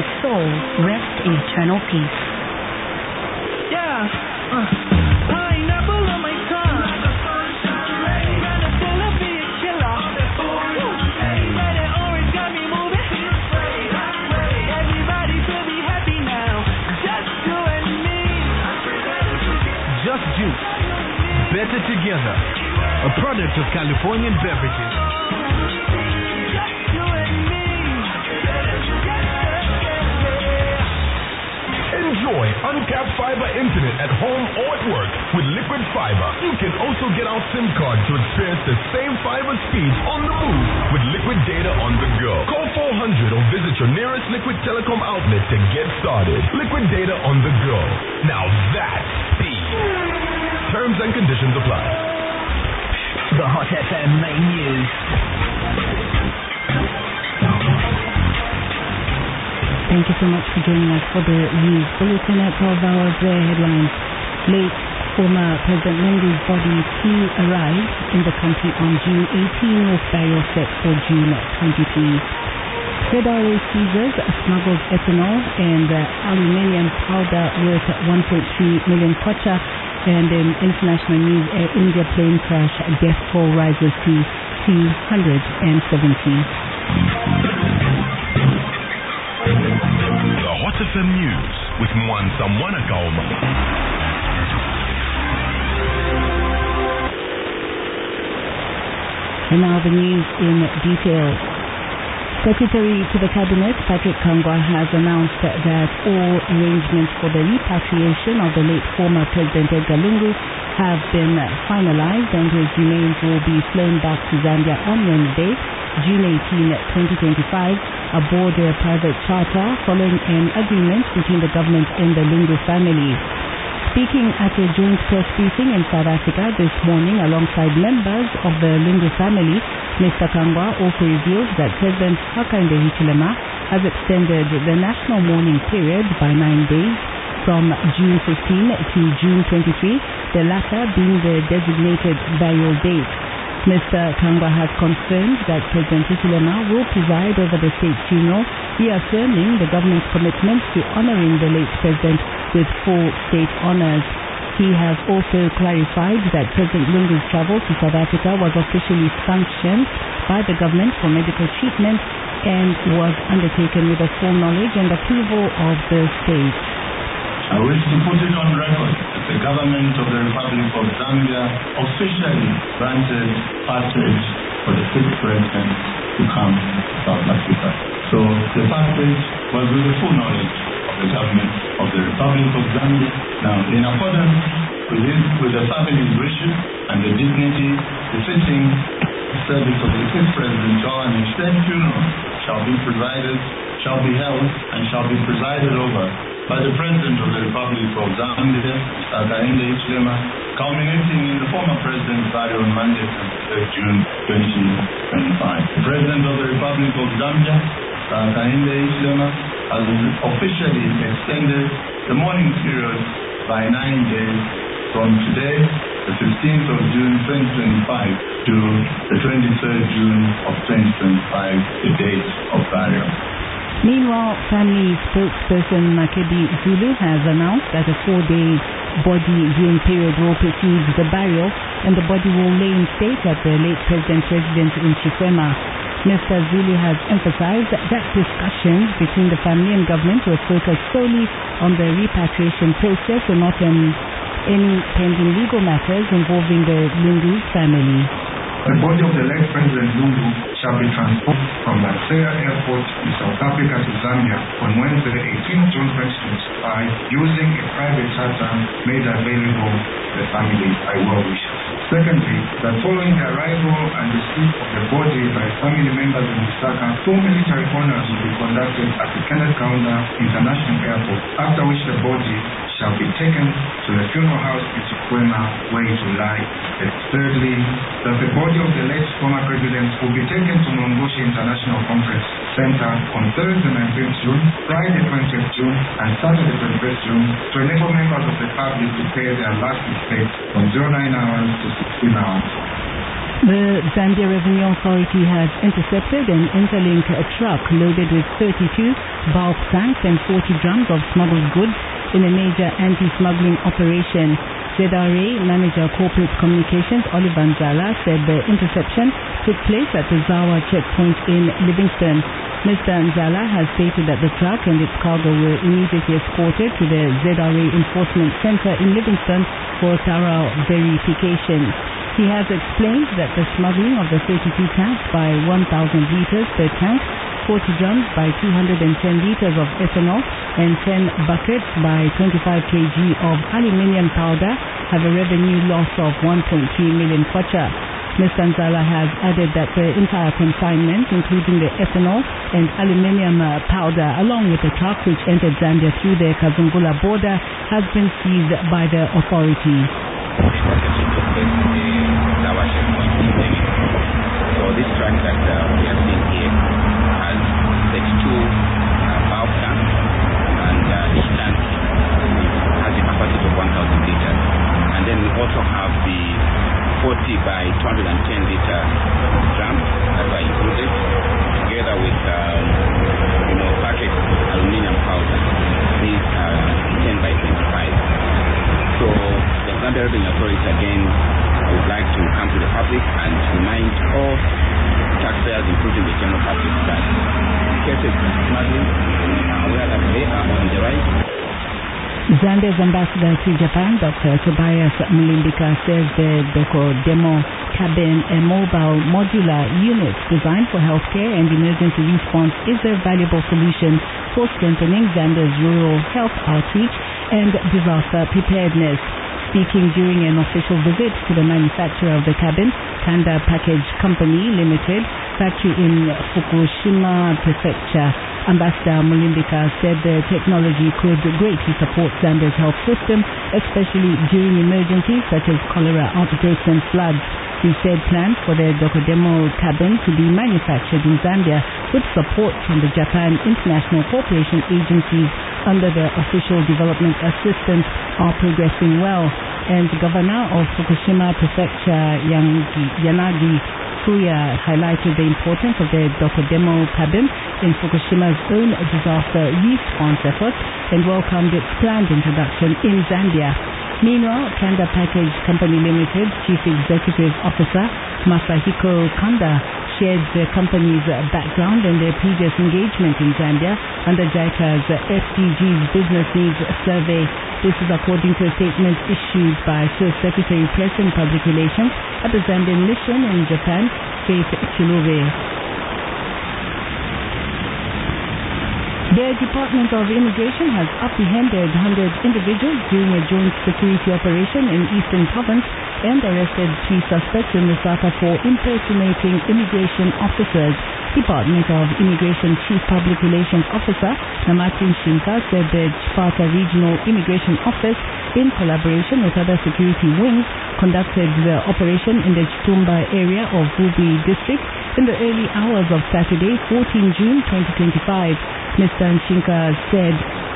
his soul rest in eternal peace. Pineapple on my tongue. Trying to pull up be a killer. But the orange got me moving. Everybody should be happy now. Just you and me. Just Juice. Better together. A product of Californian Beverages. Just you and me. Enjoy uncapped fiber internet at home or at work with Liquid Fiber. You can also get our SIM card to experience the same fiber speeds on the move with Liquid Data on the go. Call 400 or visit your nearest Liquid Telecom outlet to get started. Liquid Data on the go. Now that's speed. Terms and conditions apply. The Hot FM main news. Thank you so much for joining us for the news bulletin at 12 hours. The headlines. Late former President Lungu's body to arrive in the country on June 18 with burial set for June 23. Federal seizures smuggled ethanol and aluminium powder worth 1.3 million kwacha. And in international news, Air India plane crash, death toll rises to 270. The Hot FM News with Mwansa Mwanakaoma. And now the news in detail. Secretary to the Cabinet, Patrick Kangwa, has announced that all arrangements for the repatriation of the late former President Edgar Lungu have been finalized and his remains will be flown back to Zambia on Wednesday, June 18, 2025, aboard a private charter following an agreement between the government and the Lungu family. Speaking at a joint press briefing in South Africa this morning alongside members of the Lungu family, Mr. Kangwa also revealed that President Hakainde Hichilema has extended the national mourning period by 9 days from June 15 to June 23, the latter being the designated burial date. Mr. Kangwa has confirmed that President Hichilema will preside over the state funeral, reaffirming the government's commitment to honoring the late president with full state honors. He has also clarified that President Lungu's travel to South Africa was officially sanctioned by the government for medical treatment and was undertaken with the full knowledge and approval of the state. I wish to put it on record that the government of the Republic of Zambia officially granted passage for the fifth president to come to South Africa. So the passage was with the full knowledge of the government of the Republic of Zambia. Now, in accordance with the family's wishes and the dignity befitting the service of the fifth president, an extended funeral shall be held and shall be presided over by the President of the Republic of Zambia, Hakainde Hichilema, culminating in the former President's burial on Monday, 23rd June 2025. The President of the Republic of Zambia, Hakainde Hichilema, has officially extended the mourning period by 9 days from today, the 15th of June 2025, to the 23rd June of 2025, the date of burial. Meanwhile, family spokesperson Makebi Zulu has announced that a 4-day body viewing period will precede the burial and the body will lay in state at the late president's residence in Chikwema. Mr. Zulu has emphasized that discussions between the family and government were focused solely on the repatriation process and not on any pending legal matters involving the Lungu family. The body of the late President Lungu shall be transported from Maseya Airport in South Africa to Zambia on Wednesday, 18 June 2025, using a private charter made available to the family by well-wishers. Secondly, that following the arrival and receipt of the body by family members in Lusaka, 2 military honors will be conducted at the Kenneth Kaunda International Airport, after which the body shall be taken to the funeral house in Chikwema, where it will lie. Thirdly, that the body of the late former president will be taken to Mongoshi International Conference Center on Thursday 19th June, Friday 20th June, and Saturday 21st June to enable members of the public to pay their last respects from 09 hours to 16 hours. The Zambia Revenue Authority has intercepted an Interlink truck loaded with 32 bulk tanks and 40 drums of smuggled goods in a major anti-smuggling operation. ZRA Manager Corporate Communications Oliver Nzala said the interception took place at the Zawa checkpoint in Livingston. Mr. Nzala has stated that the truck and its cargo were immediately escorted to the ZRA Enforcement Center in Livingston for thorough verification. He has explained that the smuggling of the 32 tanks by 1,000 litres per tank, 40 drums by 210 litres of ethanol and 10 buckets by 25 kg of aluminium powder have a revenue loss of 1.3 million kwacha. Mr. Nzala has added that the entire consignment, including the ethanol and aluminium powder, along with the truck which entered Zambia through the Kazungula border, has been seized by the authorities. So this truck that we are seeing here has 32 bulk tanks, and each tank has a capacity of 1,000 liters. And then we also have the 40 by 210 liter drums that are included, together with packet aluminium powder. These are 10 by 25. So the Zambia Revenue Authority again would like to come to the public and remind all taxpayers, including the general public, that cases of smuggling are aware that they are on the rise. Zambia's ambassador to Japan, Dr. Tobias Mulimbika, says the Demo cabin, a mobile modular unit designed for healthcare and emergency response, is a valuable solution for strengthening Zambia's rural health outreach and disaster preparedness. Speaking during an official visit to the manufacturer of the cabin, Kanda Package Company Limited, factory in Fukushima Prefecture, Ambassador Mulimbika said the technology could greatly support Zambia's health system, especially during emergencies such as cholera outbreaks and floods. He said plans for the Dokodemo cabin to be manufactured in Zambia with support from the Japan International Cooperation agencies under the Official Development Assistance are progressing well. And the governor of Fukushima Prefecture, Yanagi Fuya, highlighted the importance of the Dokodemo cabin in Fukushima's own disaster response efforts and welcomed its planned introduction in Zambia. Meanwhile, Kanda Package Company Limited Chief Executive Officer Masahiko Kanda shared the company's background and their previous engagement in Zambia under JICA's SDGs Business Needs Survey. This is according to a statement issued by Sir Secretary Press and Public Relations at the Zambian Mission in Japan, Faith Chilube. The Department of Immigration has apprehended 100 individuals during a joint security operation in Eastern Province and arrested 3 suspects in Lusaka for impersonating immigration officers. Department of Immigration Chief Public Relations Officer Namatin Shinka said the Chipata Regional Immigration Office, in collaboration with other security wings, conducted the operation in the Chitumba area of Vubi district in the early hours of Saturday, 14 June 2025. Mr. Nshinka said,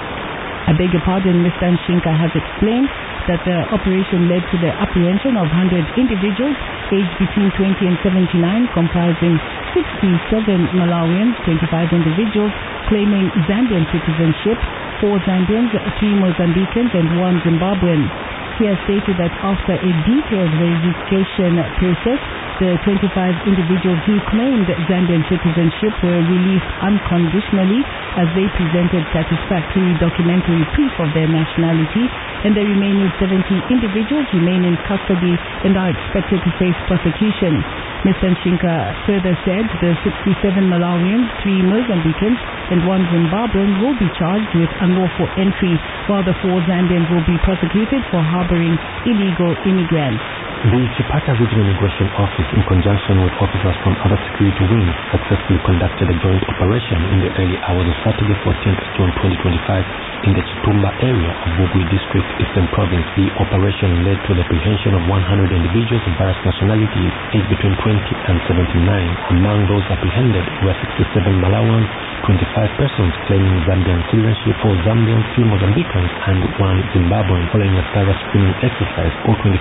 Mr. Nshinka has explained that the operation led to the apprehension of 100 individuals aged between 20 and 79, comprising 67 Malawians, 25 individuals claiming Zambian citizenship, 4 Zambians, 3 Mozambicans and 1 Zimbabwean. He has stated that after a detailed verification process, the 25 individuals who claimed Zambian citizenship were released unconditionally as they presented satisfactory documentary proof of their nationality, and the remaining 70 individuals remain in custody and are expected to face prosecution. Mr. Nshinka further said the 67 Malawians, 3 Mozambicans and 1 Zimbabwean will be charged with unlawful entry, while the 4 Zambians will be prosecuted for harboring illegal immigrants. The Chipata Regional Immigration Office, in conjunction with officers from other security wings, successfully conducted a joint operation in the early hours of Saturday, 14th June 2025 in the Chitumba area of Vubi District, Eastern Province. The operation led to the apprehension of 100 individuals of various nationalities aged between 20 and 79. Among those apprehended were 67 Malawans, 25 persons claiming Zambian citizenship, 4 Zambians, 3 Mozambicans and 1 Zimbabwean. Following a thorough screening exercise, all 25